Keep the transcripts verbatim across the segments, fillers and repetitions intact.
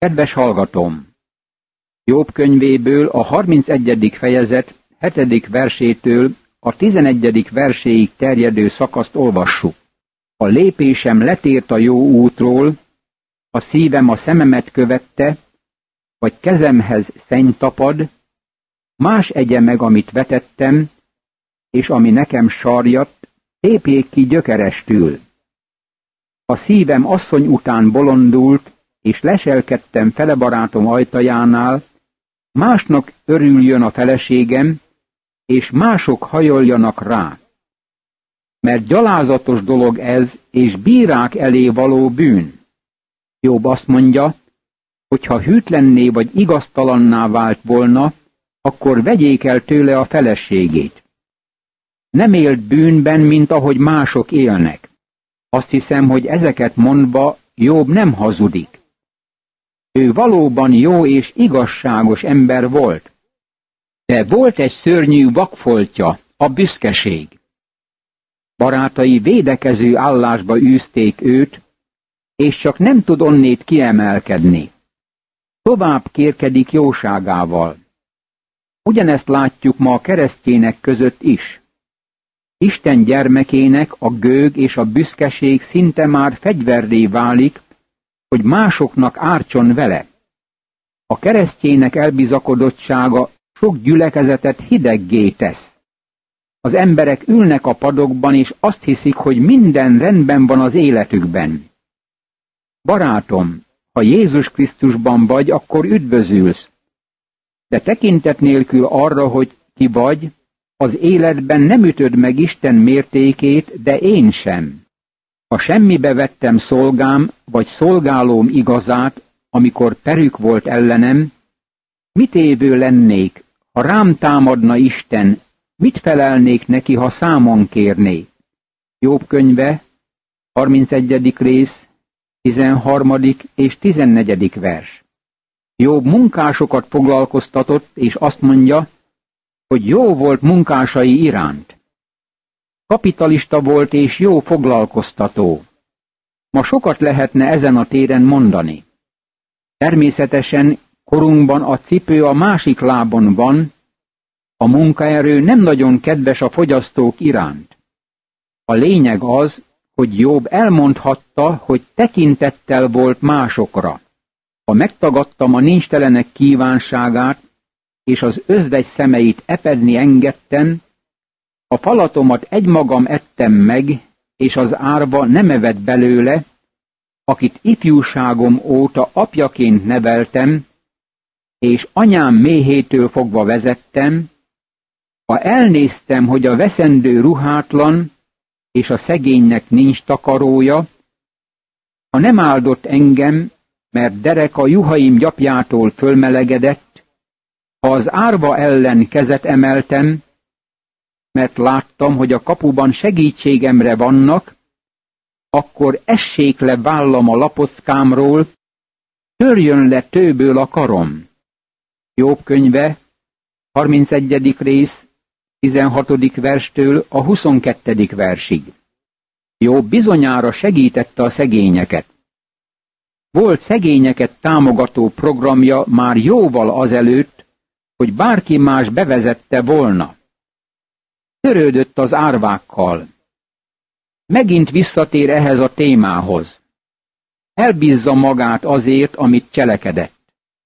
Kedves hallgatóm! Jobb könyvéből a harmincegyedik fejezet hetedik versétől a tizenegyedik verséig terjedő szakaszt olvassuk. A lépésem letért a jó útról, a szívem a szememet követte, vagy kezemhez szenny tapad, más egye meg, amit vetettem, és ami nekem sarjadt, tépjék ki gyökerestül. A szívem asszony után bolondult, és leselkedtem fele barátom ajtajánál, másnak örüljön a feleségem, és mások hajoljanak rá. Mert gyalázatos dolog ez, és bírák elé való bűn. Jobb azt mondja, hogy ha hűtlenné vagy igaztalanná vált volna, akkor vegyék el tőle a feleségét. Nem élt bűnben, mint ahogy mások élnek. Azt hiszem, hogy ezeket mondva Jobb nem hazudik. Ő valóban jó és igazságos ember volt. De volt egy szörnyű vakfoltja, a büszkeség. Barátai védekező állásba űzték őt, és csak nem tud onnét kiemelkedni. Tovább kérkedik jóságával. Ugyanezt látjuk ma a keresztjének között is. Isten gyermekének a gőg és a büszkeség szinte már fegyverré válik, hogy másoknak ártson vele. A keresztjének elbizakodottsága sok gyülekezetet hideggé tesz. Az emberek ülnek a padokban, és azt hiszik, hogy minden rendben van az életükben. Barátom, ha Jézus Krisztusban vagy, akkor üdvözülsz. De tekintet nélkül arra, hogy ki vagy, az életben nem ütöd meg Isten mértékét, de én sem. Ha semmibe vettem szolgám, vagy szolgálóm igazát, amikor perük volt ellenem, mit évő lennék, ha rám támadna Isten, mit felelnék neki, ha számon kérné? Jobb könyve, harmincegyedik rész, tizenharmadik és tizennegyedik vers. Jobb munkásokat foglalkoztatott, és azt mondja, hogy jó volt munkásai iránt. Kapitalista volt és jó foglalkoztató. Ma sokat lehetne ezen a téren mondani. Természetesen korunkban a cipő a másik lábon van, a munkaerő nem nagyon kedves a fogyasztók iránt. A lényeg az, hogy Jobb elmondhatta, hogy tekintettel volt másokra. Ha megtagadtam a nincstelenek kívánságát, és az özvegy szemeit epedni engedtem, a falatomat egymagam ettem meg, és az árva nem evett belőle, akit ifjúságom óta apjaként neveltem, és anyám méhétől fogva vezettem, ha elnéztem, hogy a veszendő ruhátlan, és a szegénynek nincs takarója, ha nem áldott engem, mert derek a juhaim gyapjától fölmelegedett, ha az árva ellen kezet emeltem, mert láttam, hogy a kapuban segítségemre vannak, akkor essék le vállam a lapockámról, törjön le tőből a karom. Jobb könyve, harmincegyedik rész, tizenhatodik verstől a huszonkettedik versig. Jobb bizonyára segítette a szegényeket. Volt szegényeket támogató programja már jóval azelőtt, hogy bárki más bevezette volna. Törődött az árvákkal. Megint visszatér ehhez a témához. Elbízza magát azért, amit cselekedett.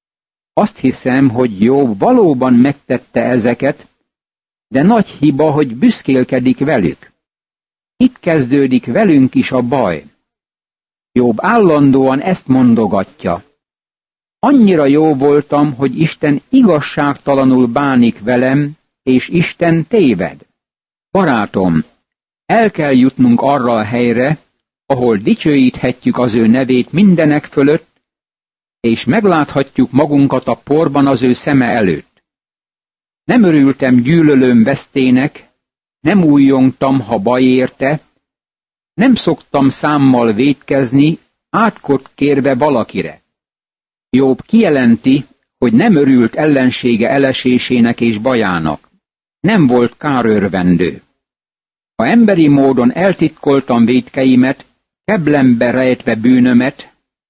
Azt hiszem, hogy Jobb valóban megtette ezeket, de nagy hiba, hogy büszkélkedik velük. Itt kezdődik velünk is a baj. Jobb állandóan ezt mondogatja. Annyira jó voltam, hogy Isten igazságtalanul bánik velem, és Isten téved. Barátom, el kell jutnunk arra a helyre, ahol dicsőíthetjük az ő nevét mindenek fölött, és megláthatjuk magunkat a porban az ő szeme előtt. Nem örültem gyűlölőm vesztének, nem újjongtam, ha baj érte, nem szoktam számmal vétkezni, átkot kérve valakire. Jobb kijelenti, hogy nem örült ellensége elesésének és bajának. Nem volt kárőrvendő. Ha emberi módon eltitkoltam vétkeimet, keblembe rejtve bűnömet,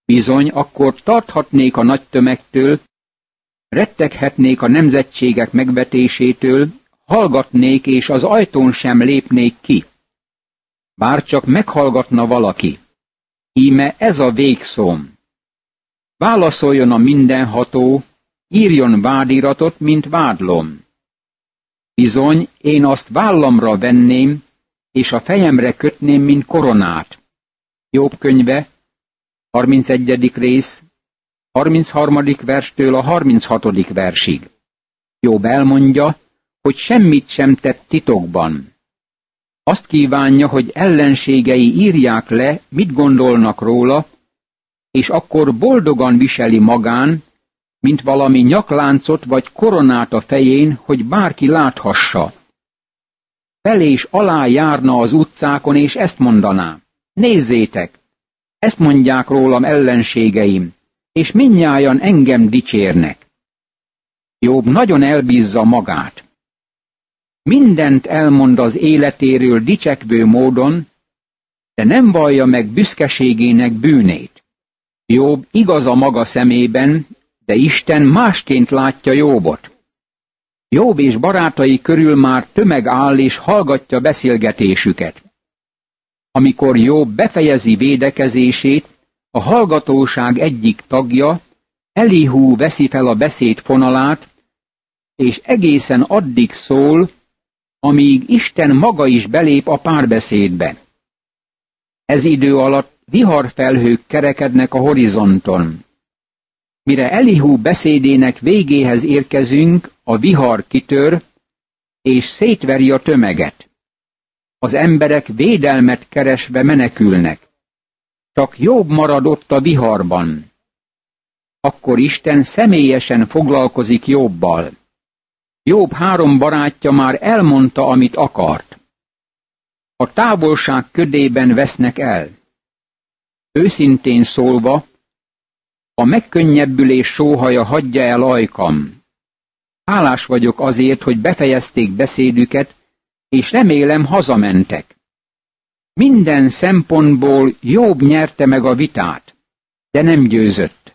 Bizony, akkor tarthatnék a nagy tömegtől, retteghetnék a nemzetségek megvetésétől, hallgatnék, és az ajtón sem lépnék ki. Bárcsak meghallgatna valaki. Íme ez a végszóm. Válaszoljon a mindenható, írjon vádiratot, mint vádlom. Bizony, én azt vállamra venném, és a fejemre kötném, mint koronát. Jobb könyve, harmincegyedik rész, harmincharmadik verstől a harminchatodik versig. Jobb elmondja, hogy semmit sem tett titokban. Azt kívánja, hogy ellenségei írják le, mit gondolnak róla, és akkor boldogan viseli magán, mint valami nyakláncot vagy koronát a fején, hogy bárki láthassa. Fel és alá járna az utcákon, és ezt mondaná: nézzétek, ezt mondják rólam ellenségeim, és mindnyájan engem dicsérnek. Jobb nagyon elbízza magát. Mindent elmond az életéről dicsekvő módon, de nem vallja meg büszkeségének bűnét. Jobb igaz a maga szemében, de Isten másként látja Jobbot. Jobb és barátai körül már tömeg áll és hallgatja beszélgetésüket. Amikor Jobb befejezi védekezését, a hallgatóság egyik tagja, Elihu veszi fel a beszéd fonalát, és egészen addig szól, amíg Isten maga is belép a párbeszédbe. Ez idő alatt viharfelhők kerekednek a horizonton. Mire Elihu beszédének végéhez érkezünk, a vihar kitör, és szétveri a tömeget. Az emberek védelmet keresve menekülnek. Csak Jobb marad ott a viharban. Akkor Isten személyesen foglalkozik Jobbal. Jobb három barátja már elmondta, amit akart. A távolság ködében vesznek el. Őszintén szólva, a megkönnyebbülés sóhaja hagyja el ajkam. Hálás vagyok azért, hogy befejezték beszédüket, és remélem hazamentek. Minden szempontból Jobb nyerte meg a vitát, de nem győzött.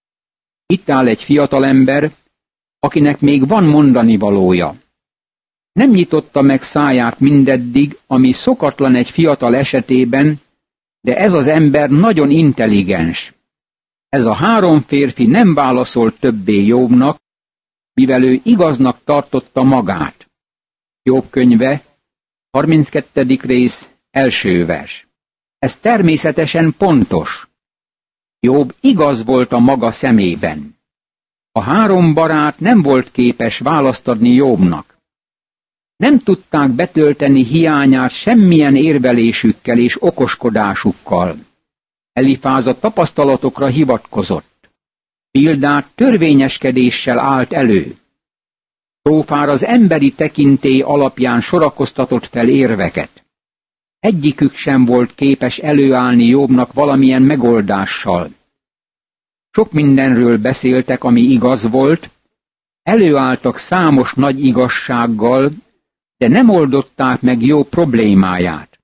Itt áll egy fiatalember, akinek még van mondani valója. Nem nyitotta meg száját mindeddig, ami szokatlan egy fiatal esetében, de ez az ember nagyon intelligens. Ez a három férfi nem válaszolt többé Jobbnak, mivel ő igaznak tartotta magát. Jobb könyve, harminckettedik rész, első vers. Ez természetesen pontos. Jobb igaz volt a maga szemében. A három barát nem volt képes választ adni Jobbnak. Nem tudták betölteni hiányát semmilyen érvelésükkel és okoskodásukkal. Elifáz a tapasztalatokra hivatkozott. Bildát törvényeskedéssel állt elő. Szófár az emberi tekintély alapján sorakoztatott fel érveket. Egyikük sem volt képes előállni Jobbnak valamilyen megoldással. Sok mindenről beszéltek, ami igaz volt, előálltak számos nagy igazsággal, de nem oldották meg Jobb problémáját.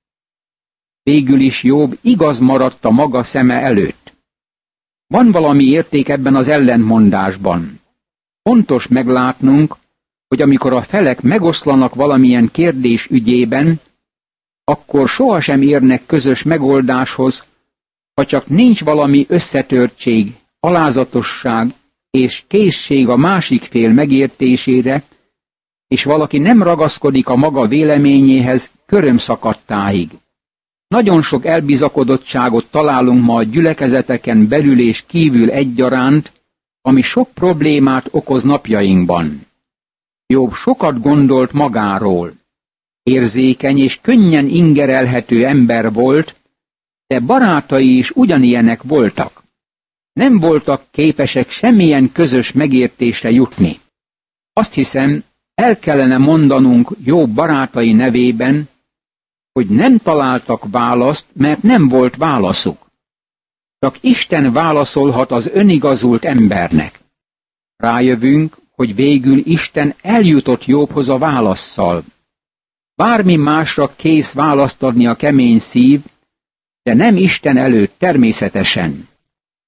Végül is Jobb igaz maradt a maga szeme előtt. Van valami érték ebben az ellentmondásban. Fontos meglátnunk, hogy amikor a felek megoszlanak valamilyen kérdés ügyében, akkor sohasem érnek közös megoldáshoz, ha csak nincs valami összetörtség, alázatosság és készség a másik fél megértésére, és valaki nem ragaszkodik a maga véleményéhez körömszakadtáig. Nagyon sok elbizakodottságot találunk ma a gyülekezeteken belül és kívül egyaránt, ami sok problémát okoz napjainkban. Jobb sokat gondolt magáról. Érzékeny és könnyen ingerelhető ember volt, de barátai is ugyanilyenek voltak. Nem voltak képesek semmilyen közös megértésre jutni. Azt hiszem, el kellene mondanunk Jobb barátai nevében, hogy nem találtak választ, mert nem volt válaszuk. Csak Isten válaszolhat az önigazult embernek. Rájövünk, hogy végül Isten eljutott Jobbhoz a válasszal. Bármi másra kész választ adni a kemény szív, de nem Isten előtt természetesen.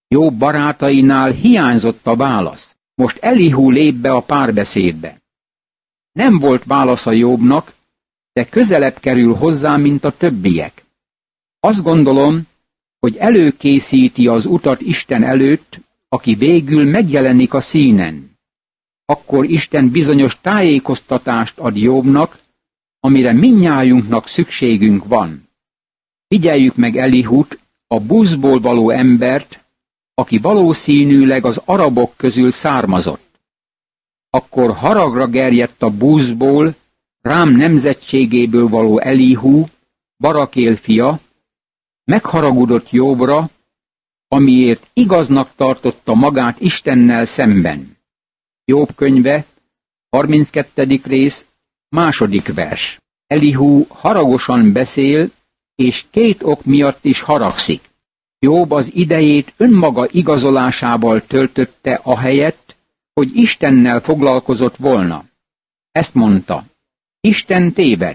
Jobb barátainál hiányzott a válasz. Most Elihu lép be a párbeszédbe. Nem volt válasza Jobbnak, de közelebb kerül hozzá, mint a többiek. Azt gondolom, hogy előkészíti az utat Isten előtt, aki végül megjelenik a színen. Akkor Isten bizonyos tájékoztatást ad Jobbnak, amire mindnyájunknak szükségünk van. Figyeljük meg Elihut, a buszból való embert, aki valószínűleg az arabok közül származott. Akkor haragra gerjedt a buszból, Rám nemzetségéből való Elihu, Barakél fia, megharagudott Jobbra, amiért igaznak tartotta magát Istennel szemben. Jobb könyve, harminckettedik rész, második vers. Elihu haragosan beszél, és két ok miatt is haragszik. Jobb az idejét önmaga igazolásával töltötte ahelyett, hogy Istennel foglalkozott volna. Ezt mondta: Isten téved.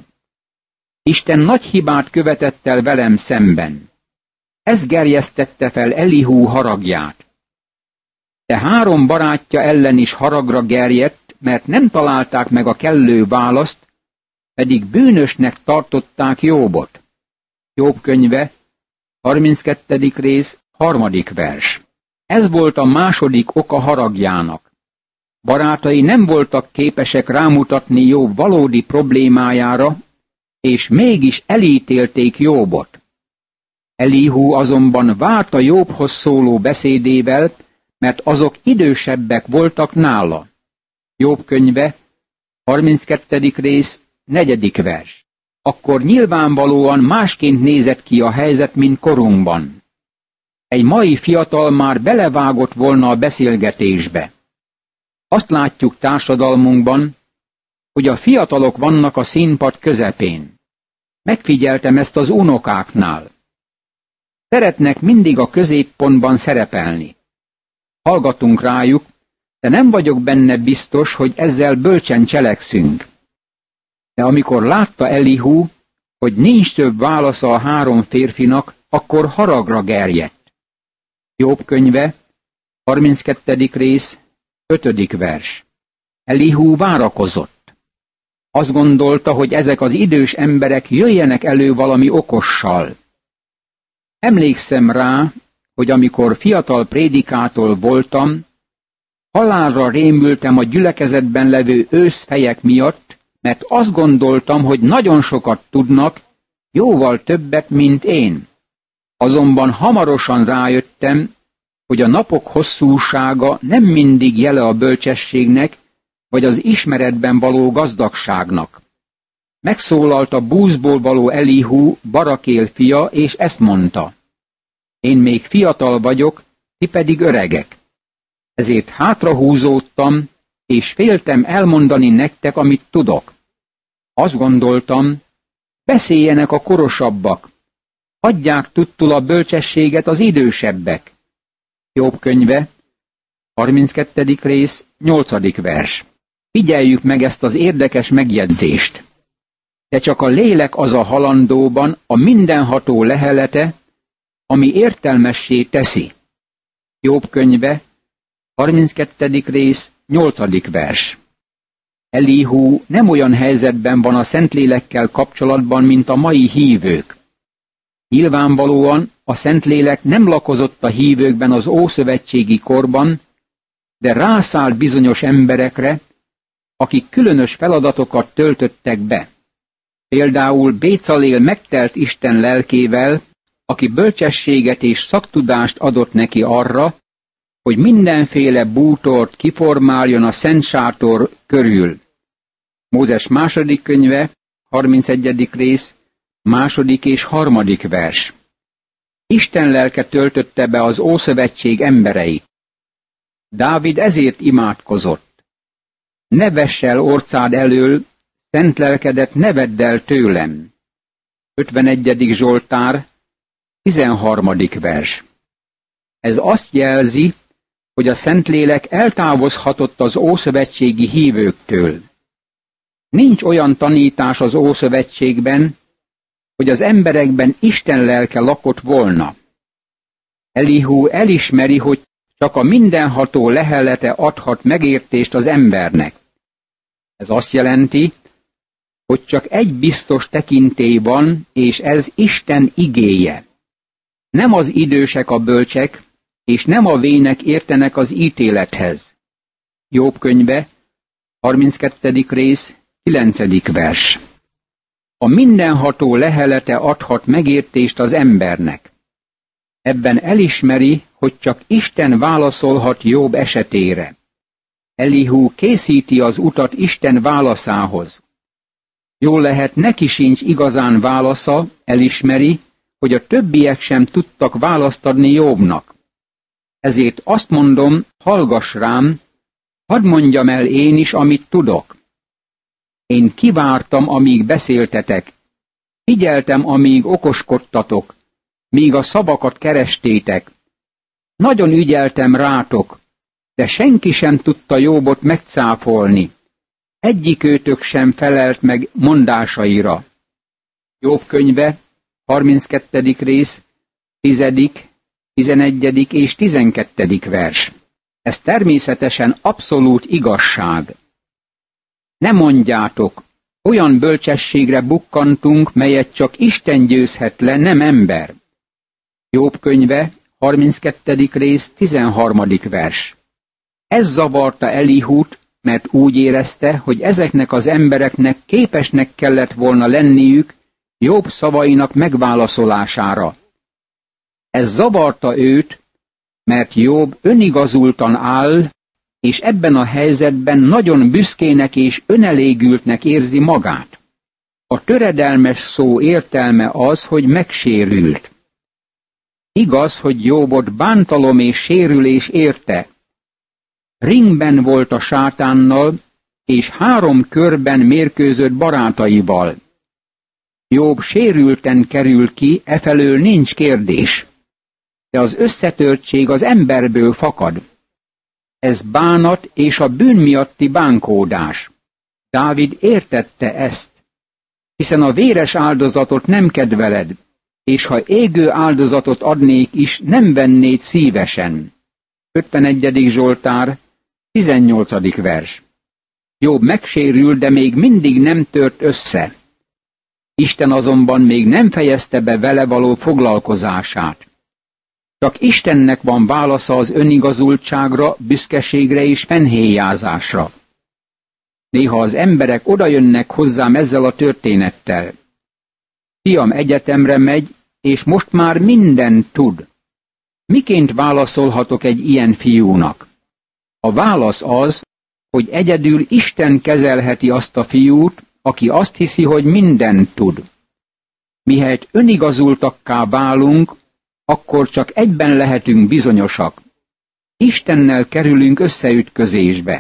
Isten nagy hibát követett el velem szemben. Ez gerjesztette fel Elihu haragját. De három barátja ellen is haragra gerjedt, mert nem találták meg a kellő választ, pedig bűnösnek tartották Jobbot. Jobb könyve, harminckettedik rész, harmadik vers. Ez volt a második oka haragjának. Barátai nem voltak képesek rámutatni Jobb valódi problémájára, és mégis elítélték Jobbot. Elihu azonban várta Jobbhoz szóló beszédével, mert azok idősebbek voltak nála. Jobb könyve, harminckettedik rész, negyedik vers. Akkor nyilvánvalóan másként nézett ki a helyzet, mint korunkban. Egy mai fiatal már belevágott volna a beszélgetésbe. Azt látjuk társadalmunkban, hogy a fiatalok vannak a színpad közepén. Megfigyeltem ezt az unokáknál. Szeretnek mindig a középpontban szerepelni. Hallgatunk rájuk, de nem vagyok benne biztos, hogy ezzel bölcsen cselekszünk. De amikor látta Elihu, hogy nincs több válasza a három férfinak, akkor haragra gerjedt. Jobb könyve, harminckettedik rész, ötödik vers. Elihu várakozott. Azt gondolta, hogy ezek az idős emberek jöjjenek elő valami okossal. Emlékszem rá, hogy amikor fiatal prédikátor voltam, halálra rémültem a gyülekezetben levő őszfejek miatt, mert azt gondoltam, hogy nagyon sokat tudnak, jóval többet, mint én. Azonban hamarosan rájöttem, hogy a napok hosszúsága nem mindig jele a bölcsességnek, vagy az ismeretben való gazdagságnak. Megszólalt a buszból való Elihu, Barakél fia, és ezt mondta: Én még fiatal vagyok, ti pedig öregek. Ezért hátrahúzódtam, és féltem elmondani nektek, amit tudok. Azt gondoltam, beszéljenek a korosabbak, adják tudtul a bölcsességet az idősebbek. Jobb könyve, harminckettedik rész, nyolcadik vers. Figyeljük meg ezt az érdekes megjegyzést. De csak a lélek az a halandóban a mindenható lehelete, ami értelmessé teszi. Jobb könyve, harminckettedik rész, nyolcadik vers. Elihu nem olyan helyzetben van a Szentlélekkel kapcsolatban, mint a mai hívők. Nyilvánvalóan a Szentlélek nem lakozott a hívőkben az ószövetségi korban, de rászállt bizonyos emberekre, akik különös feladatokat töltöttek be. Például Bécalél megtelt Isten lelkével, aki bölcsességet és szaktudást adott neki arra, hogy mindenféle bútort kiformáljon a Szent Sátor körül. Mózes második könyve, harmincegyedik rész, második és harmadik vers. Isten lelke töltötte be az Ószövetség embereit. Dávid ezért imádkozott: Ne vess el orcád elől, szent lelkedet ne vedd el tőlem. ötvenegyedik Zsoltár, tizenharmadik vers. Ez azt jelzi, hogy a Szentlélek eltávozhatott az ószövetségi hívőktől. Nincs olyan tanítás az Ószövetségben, hogy az emberekben Isten lelke lakott volna. Elihu elismeri, hogy csak a mindenható lehelete adhat megértést az embernek. Ez azt jelenti, hogy csak egy biztos tekintély van, és ez Isten igéje. Nem az idősek a bölcsek, és nem a vének értenek az ítélethez. Jobb könyve, harminckettedik rész, kilencedik vers. A mindenható lehelete adhat megértést az embernek. Ebben elismeri, hogy csak Isten válaszolhat Jobb esetére. Elihu készíti az utat Isten válaszához. Jól lehet, neki sincs igazán válasza, elismeri, hogy a többiek sem tudtak választ adni Jobbnak. Ezért azt mondom, hallgass rám, hadd mondjam el én is, amit tudok. Én kivártam, amíg beszéltetek, figyeltem, amíg okoskodtatok, míg a szavakat kerestétek. Nagyon ügyeltem rátok, de senki sem tudta Jobbot megcáfolni. Egyikőtök sem felelt meg mondásaira. Jobb könyve, harminckettedik rész, tizedik, tizenegyedik és tizenkettedik vers. Ez természetesen abszolút igazság. Ne mondjátok, olyan bölcsességre bukkantunk, melyet csak Isten győzhet le, nem ember. Jobb könyve, harminckettedik rész, tizenharmadik vers. Ez zavarta Elihut, mert úgy érezte, hogy ezeknek az embereknek képesnek kellett volna lenniük Jobb szavainak megválaszolására. Ez zavarta őt, mert Jobb önigazultan áll, és ebben a helyzetben nagyon büszkének és önelégültnek érzi magát. A töredelmes szó értelme az, hogy megsérült. Igaz, hogy Jobbot bántalom és sérülés érte. Ringben volt a sátánnal, és három körben mérkőzött barátaival. Jobb sérülten kerül ki, efelől nincs kérdés. De az összetörtség az emberből fakad. Ez bánat és a bűn miatti bánkódás. Dávid értette ezt, hiszen a véres áldozatot nem kedveled, és ha égő áldozatot adnék is, nem vennéd szívesen. ötvenegyedik Zsoltár, tizennyolcadik vers. Jobb megsérül, de még mindig nem tört össze. Isten azonban még nem fejezte be vele való foglalkozását. Csak Istennek van válasza az önigazultságra, büszkeségre és fennhéjázásra. Néha az emberek odajönnek hozzám ezzel a történettel. Fiam egyetemre megy, és most már mindent tud. Miként válaszolhatok egy ilyen fiúnak? A válasz az, hogy egyedül Isten kezelheti azt a fiút, aki azt hiszi, hogy mindent tud. Mihelyt önigazultakká válunk, akkor csak egyben lehetünk bizonyosak. Istennel kerülünk összeütközésbe,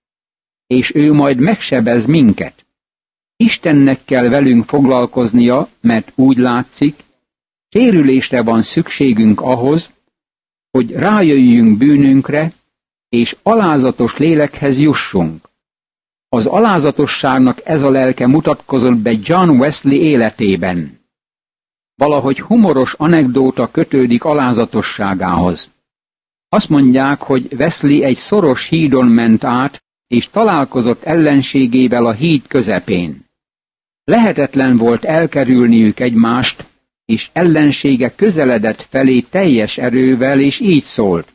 és ő majd megsebez minket. Istennek kell velünk foglalkoznia, mert úgy látszik, sérülésre van szükségünk ahhoz, hogy rájöjjünk bűnünkre, és alázatos lélekhez jussunk. Az alázatosságnak ez a lelke mutatkozott be John Wesley életében. Valahogy humoros anekdóta kötődik alázatosságához. Azt mondják, hogy Wesley egy szoros hídon ment át, és találkozott ellenségével a híd közepén. Lehetetlen volt elkerülniük egymást, és ellensége közeledett felé teljes erővel, és így szólt.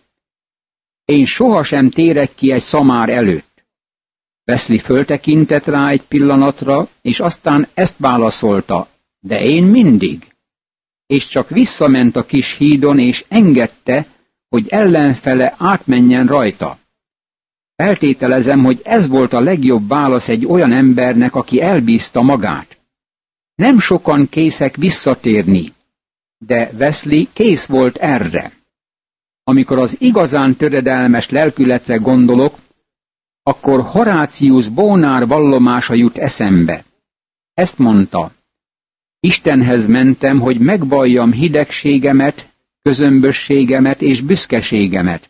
Én sohasem térek ki egy szamár előtt. Wesley föltekintett rá egy pillanatra, és aztán ezt válaszolta, de én mindig. És csak visszament a kis hídon, és engedte, hogy ellenfele átmenjen rajta. Feltételezem, hogy ez volt a legjobb válasz egy olyan embernek, aki elbízta magát. Nem sokan készek visszatérni, de Wesley kész volt erre. Amikor az igazán töredelmes lelkületre gondolok, akkor Horácius Bónár vallomása jut eszembe. Ezt mondta, Istenhez mentem, hogy megvalljam hidegségemet, közömbösségemet és büszkeségemet.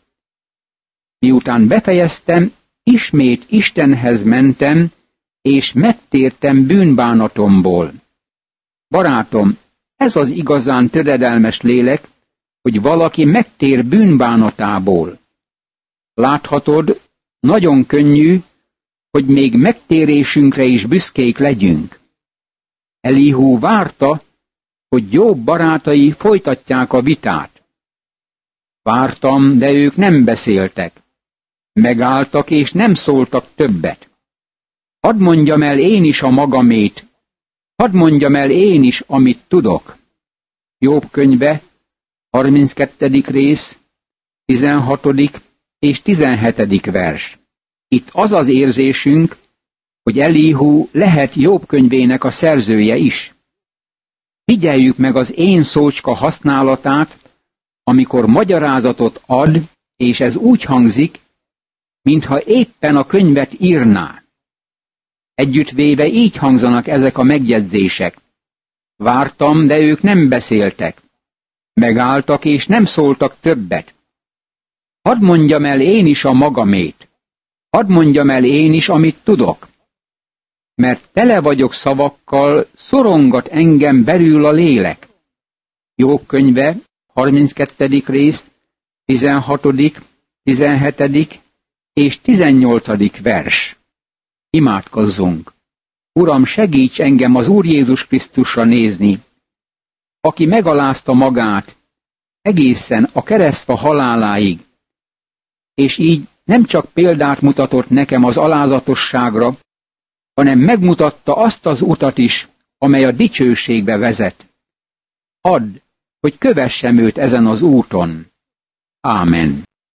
Miután befejeztem, ismét Istenhez mentem, és megtértem bűnbánatomból. Barátom, ez az igazán töredelmes lélek, hogy valaki megtér bűnbánatából. Láthatod, nagyon könnyű, hogy még megtérésünkre is büszkék legyünk. Elihu várta, hogy Jobb barátai folytatják a vitát. Vártam, de ők nem beszéltek. Megálltak és nem szóltak többet. Hadd mondjam el én is a magamét, hadd mondjam el én is, amit tudok. Jobb könyve, harminckettedik rész, tizenhatodik és tizenhetedik vers. Itt az az érzésünk, hogy Elihu lehet Jobb könyvének a szerzője is. Figyeljük meg az én szócska használatát, amikor magyarázatot ad, és ez úgy hangzik, mintha éppen a könyvet írná. Együttvéve így hangzanak ezek a megjegyzések. Vártam, de ők nem beszéltek. Megálltak és nem szóltak többet. Hadd mondjam el én is a magamét. Hadd mondjam el én is, amit tudok. Mert tele vagyok szavakkal, szorongat engem belül a lélek. Jobb könyve, harminckettedik rész, tizenhatodik, tizenhetedik és tizennyolcadik vers. Imádkozzunk! Uram, segíts engem az Úr Jézus Krisztusra nézni, aki megalázta magát egészen a keresztfa haláláig, és így nem csak példát mutatott nekem az alázatosságra, hanem megmutatta azt az utat is, amely a dicsőségbe vezet. Add, hogy kövessem őt ezen az úton. Ámen.